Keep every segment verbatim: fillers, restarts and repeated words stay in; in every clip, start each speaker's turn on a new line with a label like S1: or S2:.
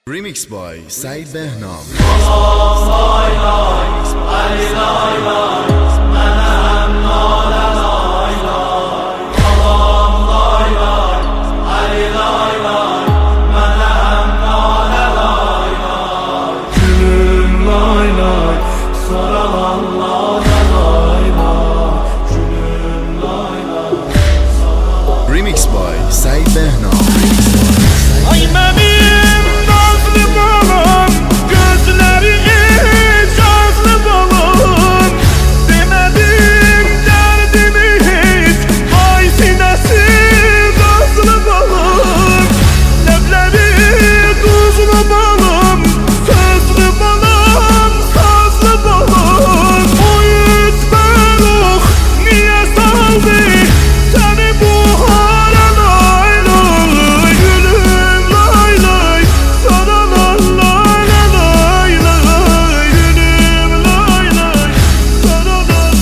S1: Remix by Said Behnam. Remix by Said Behnam.
S2: Ay benim nazlı balım, gözleri hiç azlı balım. Demedim derdimi hiç, ay sinesi nazlı balım. Lebleri tuzlu balım, sözlü balım, sazlı balım. O yüz beruk niye saldı seni bu hale lay lay gülüm lay lay sana lay lay lay lay gülüm lay lay sana lay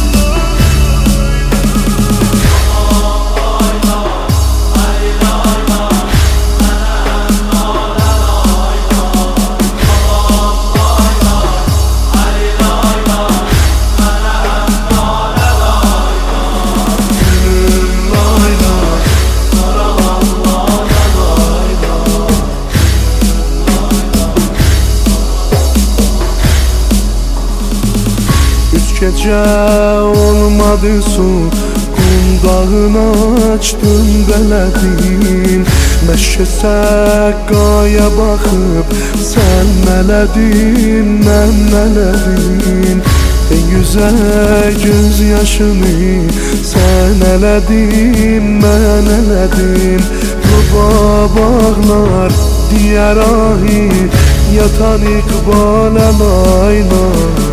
S2: gece olmadı su, kundağını açtım beledin. Meşe sekkaya bakıp sen meledin, ben meledim. En güzel gözyaşını sen eledin, ben eledim. Ruba bağlar diğer ahi yatan ikbale lay lay.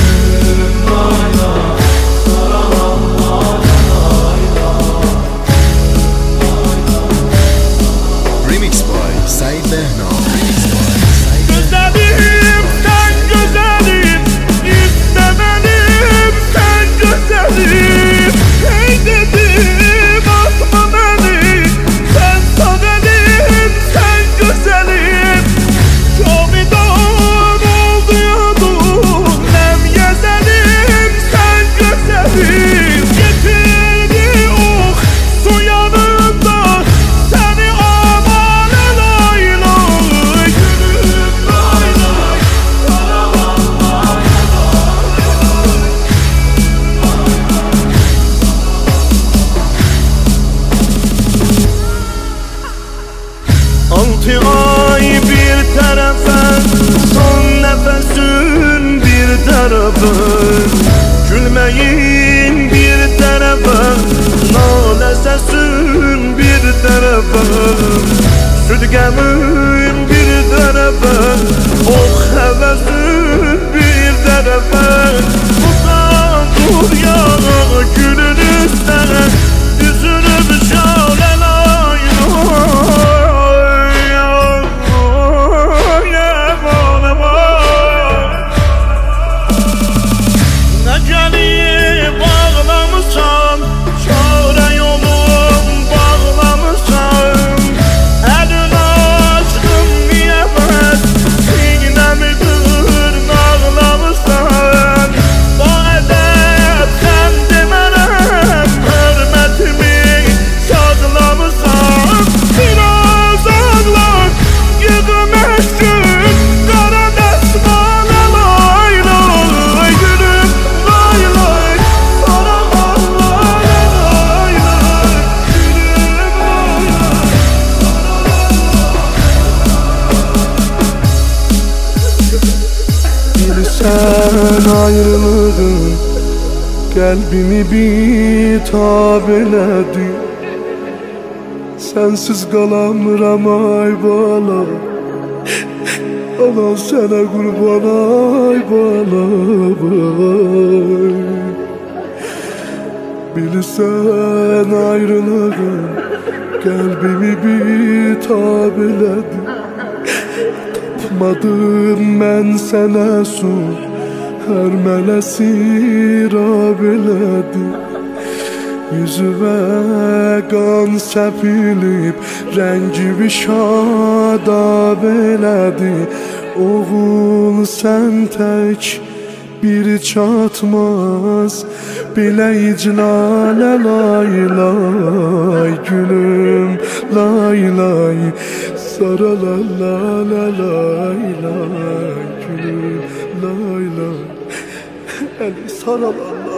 S1: Remix by Said Behnam.
S2: Güzelim sen güzelim, istemedim sen güzelim. Hey dedim atma beni, sen sadelim sen güzelim. Çoğudan oldu yadum, nem gezelim sen güzelim. Getirdi ok su yanında seni amale lay lay gülüm lay lay sana lay altı ay bir tarafa, son nefesin bir tarafa. Gülmeyin bir tarafa, nale sesin bir tarafa. Südgemin bir tarafa, ok hevesin bir tarafa. Uzak dur ya gülün üstüne, düzünü şöyle lay lay. Neceli bağlamışam, çare yolum bağlamışam. Elin aşkım niyemez, sinemi dırnağlamışsan. Bu edep sen demenem, hürmetimi saklamışsan. Biraz ağlar, yüzüm eşkün, kara desmane lay lay gülüm lay lay sana lay lay lay gülüm lay lay. Bilsen ayrılığın kalbimi bitap eledi. Sensiz kalamıram ay bala, ana sana kurban ay bala bay. Bilsen ayrılığın kalbimi bitap eledi. Tapmadım ben sana su, her melesi rab eledi. Yüzüme qan səpilib, rəngi bir şadab elədi. Oğul sən tək bir çatmaz, belə iclalə lay lay gülüm lay lay, sarala la la lay lay gülüm lay lay, eli sarala.